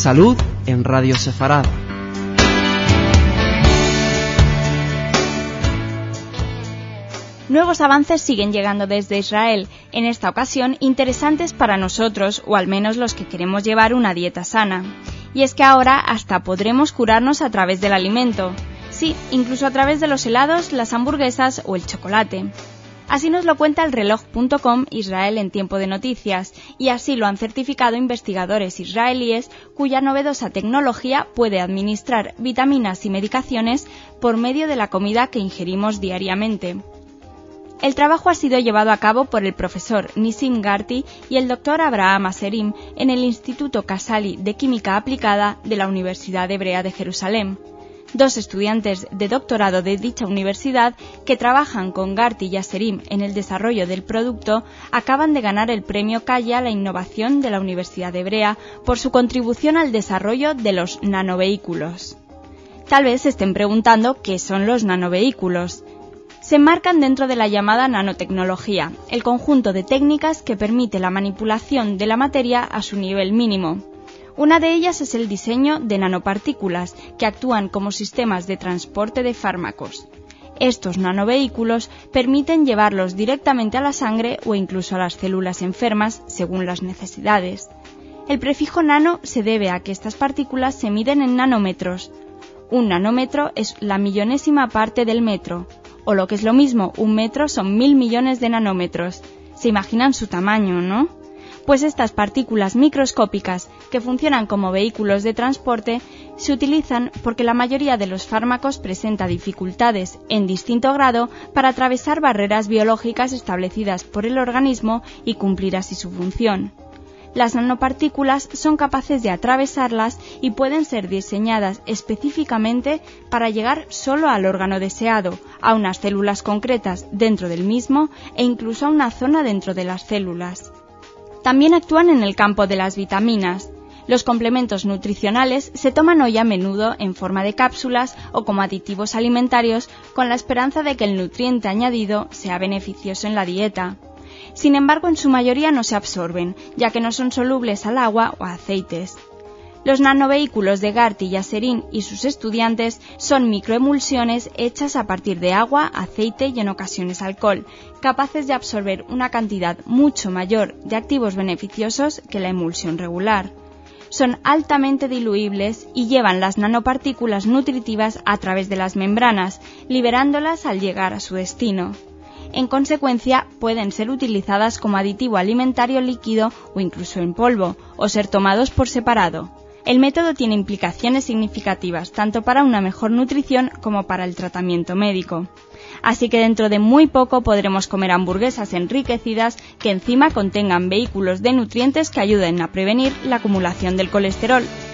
Salud en Radio Sefarad. Nuevos avances siguen llegando desde Israel, en esta ocasión interesantes para nosotros, o al menos los que queremos llevar una dieta sana. Y es que ahora hasta podremos curarnos a través del alimento. Sí, incluso a través de los helados, las hamburguesas o el chocolate. Así nos lo cuenta el reloj.com Israel en tiempo de noticias, y así lo han certificado investigadores israelíes cuya novedosa tecnología puede administrar vitaminas y medicaciones por medio de la comida que ingerimos diariamente. El trabajo ha sido llevado a cabo por el profesor Nissim Garti y el doctor Abraham Aserim en el Instituto Casali de Química Aplicada de la Universidad Hebrea de Jerusalén. Dos estudiantes de doctorado de dicha universidad que trabajan con Garti y Aserim en el desarrollo del producto acaban de ganar el premio Kaya a la innovación de la Universidad Hebrea por su contribución al desarrollo de los nanovehículos. Tal vez se estén preguntando qué son los nanovehículos. Se enmarcan dentro de la llamada nanotecnología, el conjunto de técnicas que permite la manipulación de la materia a su nivel mínimo. Una de ellas es el diseño de nanopartículas, que actúan como sistemas de transporte de fármacos. Estos nanovehículos permiten llevarlos directamente a la sangre o incluso a las células enfermas, según las necesidades. El prefijo nano se debe a que estas partículas se miden en nanómetros. Un nanómetro es la millonésima parte del metro. O lo que es lo mismo, un metro son 1000 millones de nanómetros. ¿Se imaginan su tamaño, no? Pues estas partículas microscópicas, que funcionan como vehículos de transporte, se utilizan porque la mayoría de los fármacos presenta dificultades en distinto grado para atravesar barreras biológicas establecidas por el organismo y cumplir así su función. Las nanopartículas son capaces de atravesarlas y pueden ser diseñadas específicamente para llegar solo al órgano deseado, a unas células concretas dentro del mismo e incluso a una zona dentro de las células. También actúan en el campo de las vitaminas. Los complementos nutricionales se toman hoy a menudo en forma de cápsulas o como aditivos alimentarios con la esperanza de que el nutriente añadido sea beneficioso en la dieta. Sin embargo, en su mayoría no se absorben, ya que no son solubles al agua o a aceites. Los nanovehículos de Garti y Aserim y sus estudiantes son microemulsiones hechas a partir de agua, aceite y en ocasiones alcohol, capaces de absorber una cantidad mucho mayor de activos beneficiosos que la emulsión regular. Son altamente diluibles y llevan las nanopartículas nutritivas a través de las membranas, liberándolas al llegar a su destino. En consecuencia, pueden ser utilizadas como aditivo alimentario líquido o incluso en polvo, o ser tomados por separado. El método tiene implicaciones significativas tanto para una mejor nutrición como para el tratamiento médico. Así que dentro de muy poco podremos comer hamburguesas enriquecidas que encima contengan vehículos de nutrientes que ayuden a prevenir la acumulación del colesterol.